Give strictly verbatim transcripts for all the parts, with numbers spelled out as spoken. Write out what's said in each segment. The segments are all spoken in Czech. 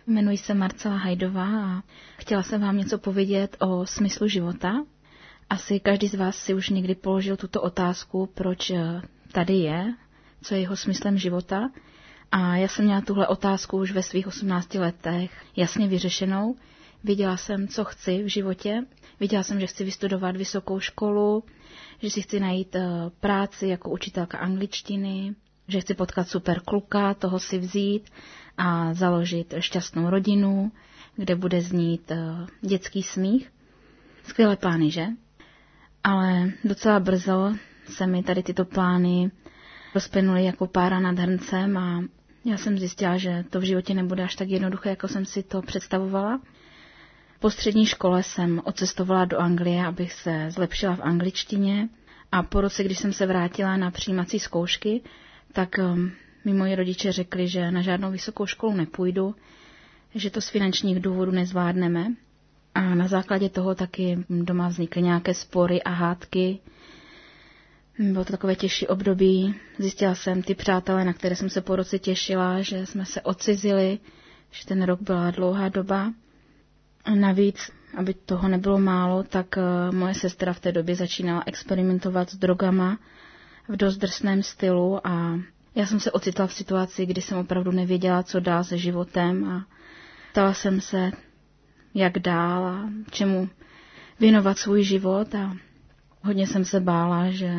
Jmenuji se Marcela Hajdová a chtěla jsem vám něco povědět o smyslu života. Asi každý z vás si už někdy položil tuto otázku, proč tady je, co je jeho smyslem života. A já jsem měla tuhle otázku už ve svých osmnácti letech jasně vyřešenou. Viděla jsem, co chci v životě. Viděla jsem, že chci vystudovat vysokou školu, že si chci najít práci jako učitelka angličtiny, že chci potkat super kluka, toho si vzít a založit šťastnou rodinu, kde bude znít dětský smích. Skvělé plány, že? Ale docela brzo se mi tady tyto plány rozplynuly jako pára nad hrncem a já jsem zjistila, že to v životě nebude až tak jednoduché, jako jsem si to představovala. Po střední škole jsem odcestovala do Anglie, abych se zlepšila v angličtině a po roce, když jsem se vrátila na přijímací zkoušky, tak mi moji rodiče řekli, že na žádnou vysokou školu nepůjdu, že to z finančních důvodů nezvládneme. A na základě toho taky doma vznikly nějaké spory a hádky. Bylo to takové těžší období. Zjistila jsem ty přátelé, na které jsem se po roce těšila, že jsme se odcizili, že ten rok byla dlouhá doba. A navíc, aby toho nebylo málo, tak moje sestra v té době začínala experimentovat s drogama v dost drsném stylu a já jsem se ocitla v situaci, kdy jsem opravdu nevěděla, co dál se životem a ptala jsem se, jak dál a čemu věnovat svůj život a hodně jsem se bála, že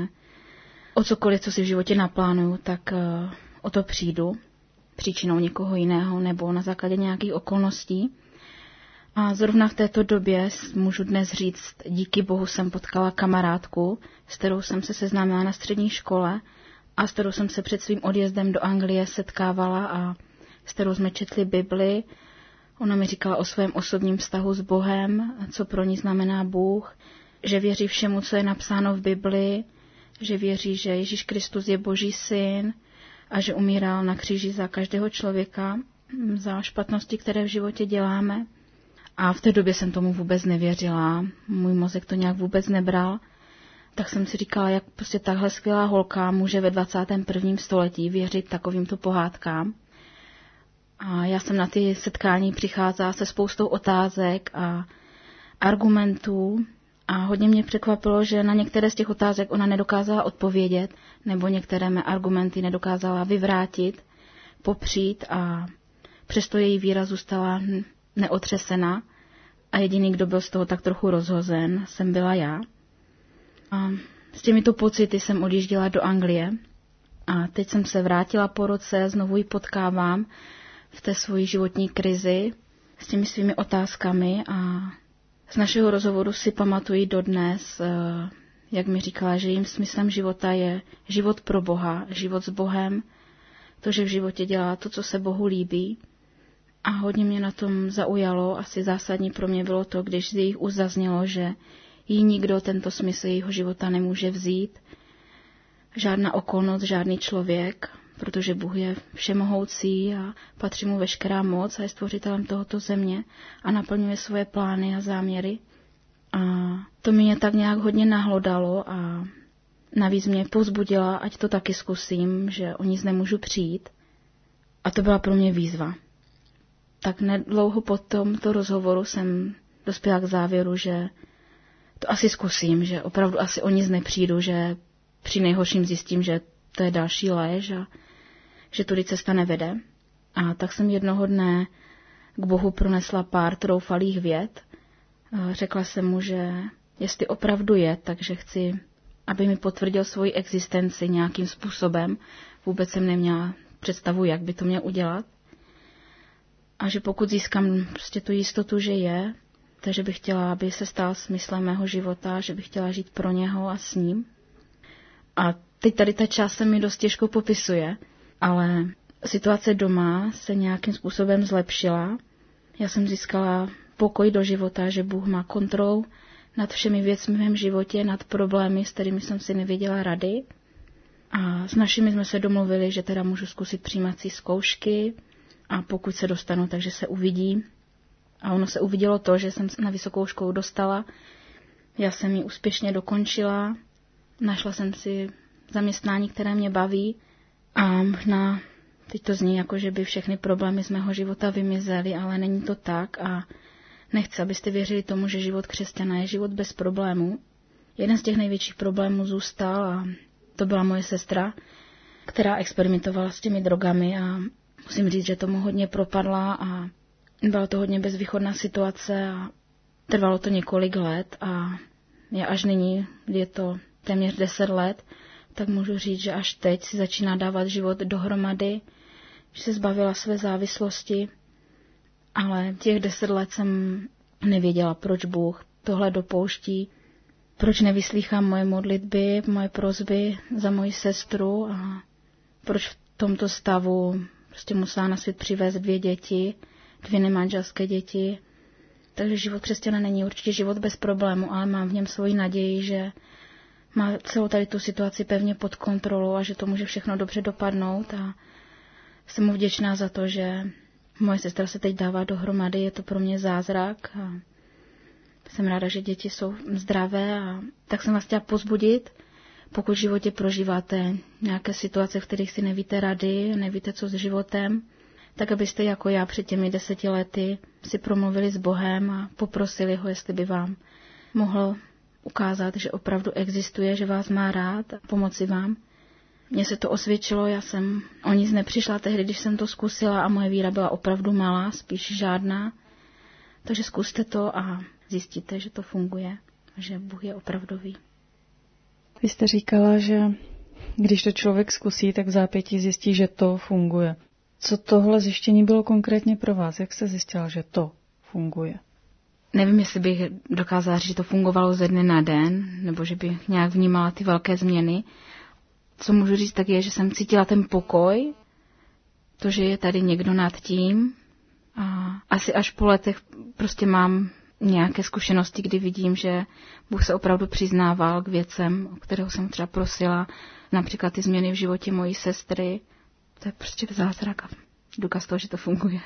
o cokoliv, co si v životě naplánuju, tak o to přijdu příčinou někoho jiného nebo na základě nějakých okolností. A zrovna v této době můžu dnes říct, díky Bohu jsem potkala kamarádku, s kterou jsem se seznámila na střední škole a s kterou jsem se před svým odjezdem do Anglie setkávala a s kterou jsme četli Bibli. Ona mi říkala o svém osobním vztahu s Bohem, co pro ní znamená Bůh, že věří všemu, co je napsáno v Bibli, že věří, že Ježíš Kristus je Boží syn a že umíral na kříži za každého člověka, za špatnosti, které v životě děláme. A v té době jsem tomu vůbec nevěřila, můj mozek to nějak vůbec nebral. Tak jsem si říkala, jak prostě tahle skvělá holka může ve dvacátém prvním století věřit takovýmto pohádkám. A já jsem na ty setkání přicházela se spoustou otázek a argumentů a hodně mě překvapilo, že na některé z těch otázek ona nedokázala odpovědět nebo některé mé argumenty nedokázala vyvrátit, popřít a přesto její víra zůstala neotřesena a jediný, kdo byl z toho tak trochu rozhozen, jsem byla já. A s těmito pocity jsem odjížděla do Anglie a teď jsem se vrátila po roce, znovu ji potkávám v té svojí životní krizi s těmi svými otázkami a z našeho rozhovoru si pamatuji dodnes, jak mi říkala, že jejím smyslem života je život pro Boha, život s Bohem, to, že v životě dělá to, co se Bohu líbí. A hodně mě na tom zaujalo, asi zásadní pro mě bylo to, když z jejich úst zaznělo, že jí nikdo tento smysl jejího života nemůže vzít, žádná okolnost, žádný člověk, protože Bůh je všemohoucí a patří mu veškerá moc a je stvořitelem tohoto země a naplňuje svoje plány a záměry. A to mě tak nějak hodně nahlodalo a navíc mě povzbudila, ať to taky zkusím, že o nic nemůžu přijít. A to byla pro mě výzva. Tak nedlouho po tomto rozhovoru jsem dospěla k závěru, že to asi zkusím, že opravdu asi o nic nepřijdu, že při nejhorším zjistím, že to je další lež a že tudy cesta nevede. A tak jsem jednoho dne k Bohu pronesla pár troufalých vět. Řekla jsem mu, že jestli opravdu je, takže chci, aby mi potvrdil svoji existenci nějakým způsobem. Vůbec jsem neměla představu, jak by to měl udělat. A že pokud získám prostě tu jistotu, že je, takže bych chtěla, aby se stal smyslem mého života, že bych chtěla žít pro něho a s ním. A teď tady ta část se mi dost těžko popisuje, ale situace doma se nějakým způsobem zlepšila. Já jsem získala pokoj do života, že Bůh má kontrolu nad všemi věcmi v mém životě, nad problémy, s kterými jsem si nevěděla rady. A s našimi jsme se domluvili, že teda můžu zkusit přijímací zkoušky a pokud se dostanu, takže se uvidí. A ono se uvidělo to, že jsem na vysokou školu dostala. Já jsem ji úspěšně dokončila. Našla jsem si zaměstnání, které mě baví. A možná teď to zní jako, že by všechny problémy z mého života vymizely, ale není to tak a nechci, abyste věřili tomu, že život křesťana je život bez problémů. Jeden z těch největších problémů zůstal a to byla moje sestra, která experimentovala s těmi drogami a musím říct, že tomu hodně propadla a byla to hodně bezvýchodná situace a trvalo to několik let a já až nyní, kdy je to téměř deset let, tak můžu říct, že až teď si začíná dávat život dohromady, že se zbavila své závislosti, ale těch deset let jsem nevěděla, proč Bůh tohle dopouští, proč nevyslýchá moje modlitby, moje prosby za moji sestru a proč v tomto stavu prostě musela na svět přivést dvě děti, dvě nemanželské děti. Takže život křesťana není určitě život bez problému, ale mám v něm svoji naději, že má celou tady tu situaci pevně pod kontrolou a že to může všechno dobře dopadnout a jsem mu vděčná za to, že moje sestra se teď dává dohromady, je to pro mě zázrak a jsem ráda, že děti jsou zdravé a tak jsem vás chtěla pozbudit, pokud v životě prožíváte nějaké situace, v kterých si nevíte rady, nevíte co s životem, tak abyste jako já před těmi deseti lety si promluvili s Bohem a poprosili ho, jestli by vám mohl ukázat, že opravdu existuje, že vás má rád a pomoci vám. Mně se to osvědčilo, já jsem o nic nepřišla tehdy, když jsem to zkusila a moje víra byla opravdu malá, spíš žádná. Takže zkuste to a zjistíte, že to funguje a že Bůh je opravdový. Vy jste říkala, že když to člověk zkusí, tak v zápětí zjistí, že to funguje. Co tohle zjištění bylo konkrétně pro vás? Jak jste zjistila, že to funguje? Nevím, jestli bych dokázala říct, že to fungovalo ze dne na den, nebo že bych nějak vnímala ty velké změny. Co můžu říct, tak je, že jsem cítila ten pokoj, to, že je tady někdo nad tím. A asi až po letech prostě mám nějaké zkušenosti, kdy vidím, že Bůh se opravdu přiznával k věcem, o kterého jsem třeba prosila, například ty změny v životě mojí sestry. To je prostě zázrak a důkaz toho, že to funguje.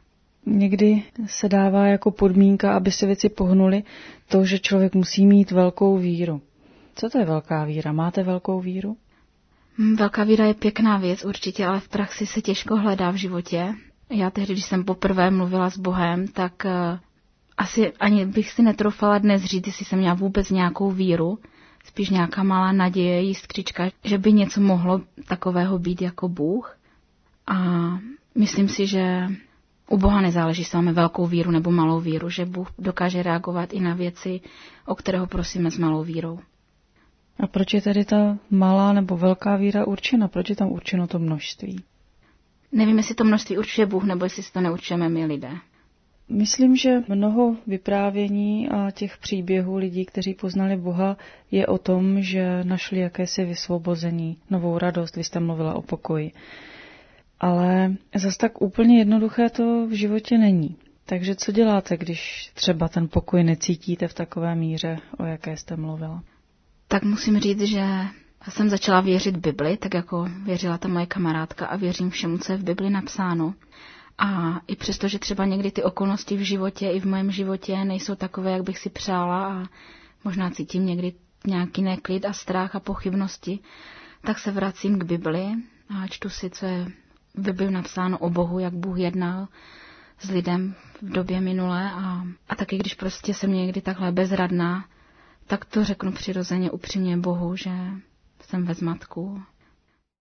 Někdy se dává jako podmínka, aby se věci pohnuly, to, že člověk musí mít velkou víru. Co to je velká víra? Máte velkou víru? Velká víra je pěkná věc určitě, ale v praxi se těžko hledá v životě. Já tehdy, když jsem poprvé mluvila s Bohem, tak uh, asi ani bych si netroufala dnes říct, jestli jsem měla vůbec nějakou víru, spíš nějaká malá naděje, jiskřička, že by něco mohlo takového být jako Bůh. A myslím si, že u Boha nezáleží, jestli máme velkou víru nebo malou víru, že Bůh dokáže reagovat i na věci, o kterého prosíme s malou vírou. A proč je tedy ta malá nebo velká víra určena? Proč je tam určeno to množství? Nevím, jestli to množství určuje Bůh, nebo jestli si to neurčujeme my lidé. Myslím, že mnoho vyprávění a těch příběhů lidí, kteří poznali Boha, je o tom, že našli jakési vysvobození, novou radost. Vy jste mluvila o pokoji. Ale zas tak úplně jednoduché to v životě není. Takže co děláte, když třeba ten pokoj necítíte v takové míře, o jaké jste mluvila? Tak musím říct, že jsem začala věřit Bibli, tak jako věřila ta moje kamarádka a věřím všemu, co je v Bibli napsáno. A i přesto, že třeba někdy ty okolnosti v životě i v mém životě nejsou takové, jak bych si přála a možná cítím někdy nějaký neklid a strach a pochybnosti, tak se vracím k Bibli a čtu si, co je v Bibli napsáno o Bohu, jak Bůh jednal s lidem v době minulé a, a taky když prostě jsem někdy takhle bezradná, tak to řeknu přirozeně upřímně Bohu, že jsem ve zmatku